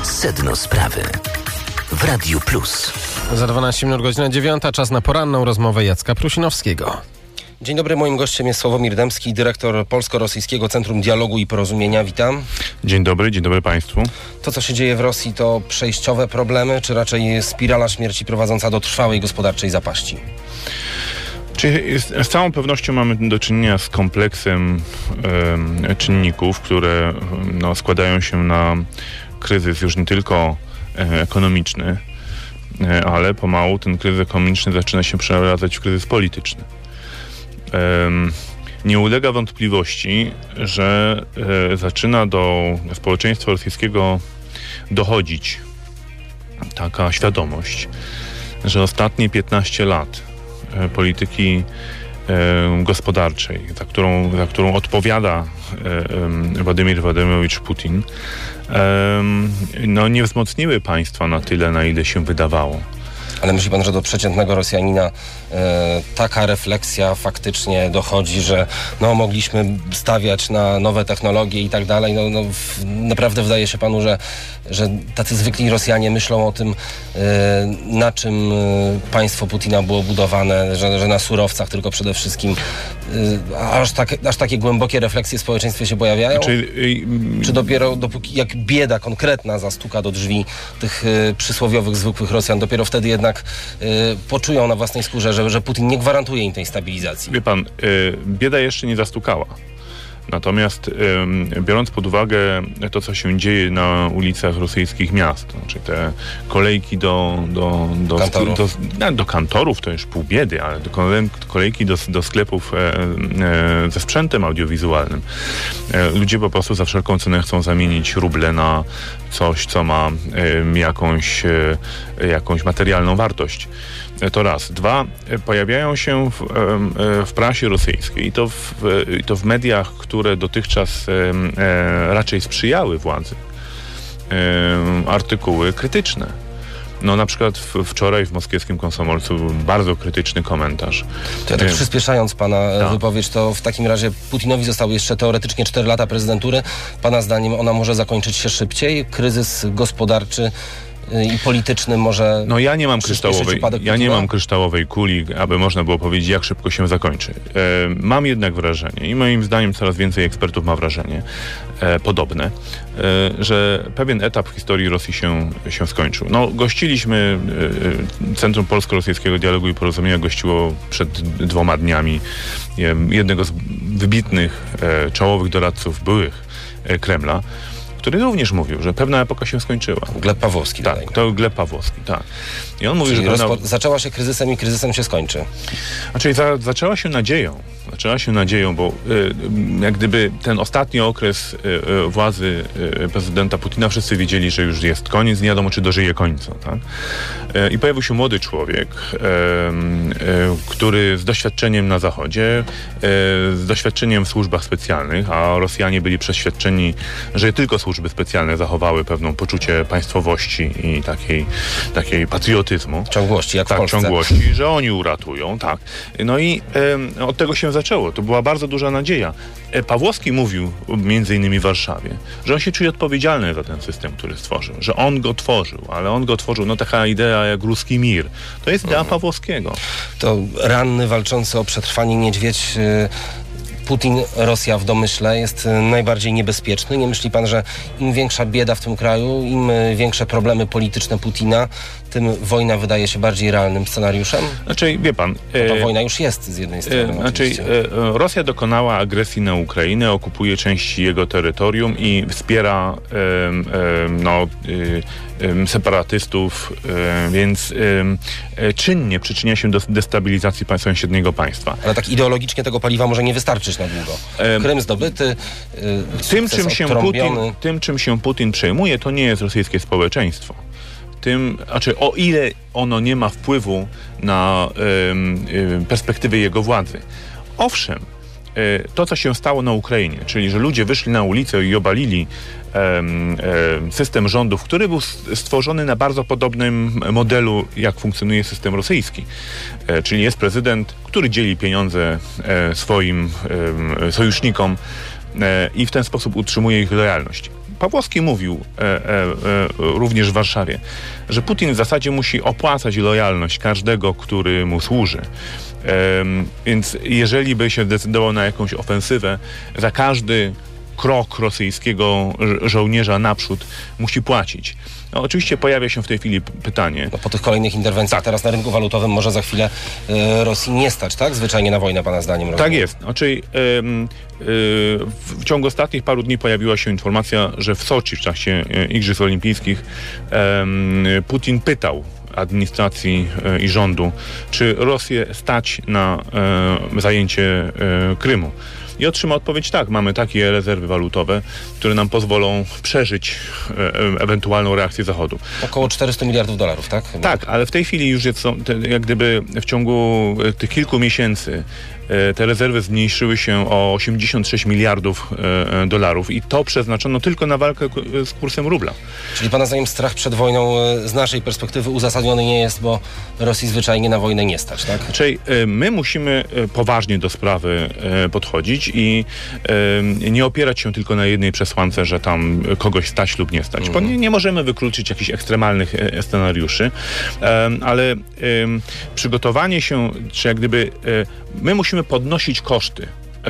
Sedno sprawy w Radiu Plus. Za 12 minut, godzina 9, czas na poranną rozmowę Jacka Prusinowskiego. Dzień dobry, moim gościem jest Sławomir Dębski, dyrektor Polsko-Rosyjskiego Centrum Dialogu i Porozumienia. Witam. Dzień dobry Państwu. To, co się dzieje w Rosji, to przejściowe problemy, czy raczej spirala śmierci prowadząca do trwałej gospodarczej zapaści? Z całą pewnością mamy do czynienia z kompleksem czynników, które składają się na kryzys już nie tylko ekonomiczny, ale pomału ten kryzys ekonomiczny zaczyna się przeradzać w kryzys polityczny. Nie ulega wątpliwości, że zaczyna do społeczeństwa rosyjskiego dochodzić taka świadomość, że ostatnie 15 lat polityki gospodarczej, za którą odpowiada Władimir Władimirowicz Putin, nie wzmocniły państwa na tyle, na ile się wydawało. Ale myśli pan, że do przeciętnego Rosjanina taka refleksja faktycznie dochodzi, że mogliśmy stawiać na nowe technologie i tak dalej? Naprawdę wydaje się panu, że tacy zwykli Rosjanie myślą o tym, na czym państwo Putina było budowane, że na surowcach tylko przede wszystkim. Aż takie głębokie refleksje w społeczeństwie się pojawiają? Czy dopiero dopóki jak bieda konkretna zastuka do drzwi tych przysłowiowych, zwykłych Rosjan, dopiero wtedy jednak poczują na własnej skórze, że Putin nie gwarantuje im tej stabilizacji? Wie pan, bieda jeszcze nie zastukała. Natomiast biorąc pod uwagę to, co się dzieje na ulicach rosyjskich miast, czyli te kolejki do kantorów, to już pół biedy, ale kolejki do sklepów ze sprzętem audiowizualnym. Ludzie po prostu za wszelką cenę chcą zamienić ruble na coś, co ma jakąś materialną wartość. To raz. Dwa, pojawiają się w prasie rosyjskiej i to w mediach, które dotychczas raczej sprzyjały władzy, artykuły krytyczne. Na przykład wczoraj w moskiewskim Komsomolcu bardzo krytyczny komentarz. To ja tak przyspieszając pana wypowiedź, to w takim razie Putinowi zostały jeszcze teoretycznie 4 lata prezydentury. Pana zdaniem ona może zakończyć się szybciej? Kryzys gospodarczy i polityczny może... Ja nie mam kryształowej kuli, aby można było powiedzieć, jak szybko się zakończy. Mam jednak wrażenie, i moim zdaniem coraz więcej ekspertów ma wrażenie podobne, że pewien etap w historii Rosji się skończył. Gościliśmy, Centrum Polsko-Rosyjskiego Dialogu i Porozumienia gościło przed 2 dniami jednego z wybitnych, czołowych doradców byłych Kremla, który również mówił, że pewna epoka się skończyła. Gleb Pawłowski. Tak, to Gleb Pławowski, tak. I on mówi, że zaczęła się kryzysem i kryzysem się skończy. Zaczęła się nadzieją, bo jak gdyby ten ostatni okres władzy prezydenta Putina, wszyscy wiedzieli, że już jest koniec, nie wiadomo, czy dożyje końca. Tak? I pojawił się młody człowiek, który z doświadczeniem na Zachodzie, z doświadczeniem w służbach specjalnych, a Rosjanie byli przeświadczeni, że tylko służby specjalne zachowały pewną poczucie państwowości i takiej patriotyzmu. Ciągłości, jak w Polsce. Ciągłości, że oni uratują, tak. I od tego się zaczęło. To była bardzo duża nadzieja. Pawłowski mówił, między innymi w Warszawie, że on się czuje odpowiedzialny za ten system, który stworzył. Że on go tworzył, ale on go tworzył. Taka idea jak ruski mir. To jest idea Pawłowskiego. To ranny, walczący o przetrwanie niedźwiedź... Putin, Rosja w domyśle jest najbardziej niebezpieczny. Nie myśli pan, że im większa bieda w tym kraju, im większe problemy polityczne Putina, tym wojna wydaje się bardziej realnym scenariuszem? Wie pan... To wojna już jest z jednej strony. Rosja dokonała agresji na Ukrainę, okupuje części jego terytorium i wspiera separatystów, więc czynnie przyczynia się do destabilizacji sąsiedniego państwa. Ale tak ideologicznie tego paliwa może nie wystarczyć na długo. Krym zdobyty, tym, czym się Putin przejmuje, to nie jest rosyjskie społeczeństwo. O ile ono nie ma wpływu na perspektywy jego władzy. Owszem, to, co się stało na Ukrainie, czyli że ludzie wyszli na ulicę i obalili system rządów, który był stworzony na bardzo podobnym modelu, jak funkcjonuje system rosyjski. Czyli jest prezydent, który dzieli pieniądze swoim sojusznikom i w ten sposób utrzymuje ich lojalność. Pawłowski mówił również w Warszawie, że Putin w zasadzie musi opłacać lojalność każdego, który mu służy. Więc jeżeli by się zdecydował na jakąś ofensywę, za każdy krok rosyjskiego żołnierza naprzód musi płacić. No, oczywiście pojawia się w tej chwili pytanie. No, po tych kolejnych interwencjach teraz na rynku walutowym może za chwilę Rosji nie stać, tak? Zwyczajnie na wojnę, pana zdaniem. Tak rozumiem. Jest. Znaczy, w ciągu ostatnich paru dni pojawiła się informacja, że w Soczi w czasie Igrzysk Olimpijskich Putin pytał administracji i rządu, czy Rosję stać na zajęcie Krymu. I otrzyma odpowiedź tak, mamy takie rezerwy walutowe, które nam pozwolą przeżyć ewentualną reakcję Zachodu. Około $400 miliardów, tak? Tak, ale w tej chwili już jak gdyby w ciągu tych kilku miesięcy te rezerwy zmniejszyły się o $86 miliardów i to przeznaczono tylko na walkę z kursem rubla. Czyli pana zdaniem strach przed wojną z naszej perspektywy uzasadniony nie jest, bo Rosji zwyczajnie na wojnę nie stać, tak? Czyli my musimy poważnie do sprawy podchodzić i nie opierać się tylko na jednej przesłance, że tam kogoś stać lub nie stać. Bo nie możemy wykluczyć jakichś ekstremalnych scenariuszy, ale przygotowanie się, czy jak gdyby my musimy podnosić koszty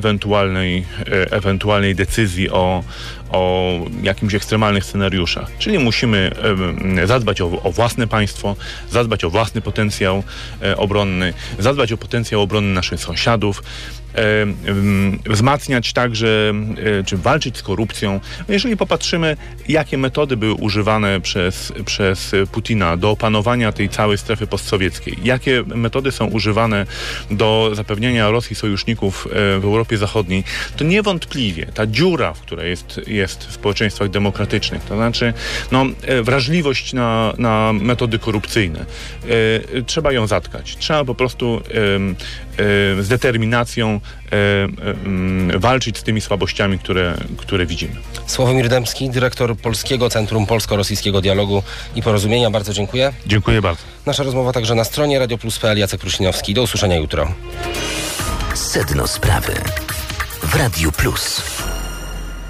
ewentualnej decyzji o jakimś ekstremalnych scenariuszach. Czyli musimy zadbać o własne państwo, zadbać o własny potencjał obronny, zadbać o potencjał obronny naszych sąsiadów, wzmacniać także, czy walczyć z korupcją. Jeżeli popatrzymy, jakie metody były używane przez Putina do opanowania tej całej strefy postsowieckiej, jakie metody są używane do zapewnienia Rosji sojuszników w Europie Zachodniej, to niewątpliwie ta dziura, która jest w społeczeństwach demokratycznych, to znaczy wrażliwość na metody korupcyjne, trzeba ją zatkać. Trzeba po prostu z determinacją walczyć z tymi słabościami, które widzimy. Sławomir Dębski, dyrektor Polskiego Centrum Polsko-Rosyjskiego Dialogu i Porozumienia. Bardzo dziękuję. Dziękuję bardzo. Nasza rozmowa także na stronie radioplus.pl. Jacek Prusinowski. Do usłyszenia jutro. Sedno sprawy w Radiu Plus.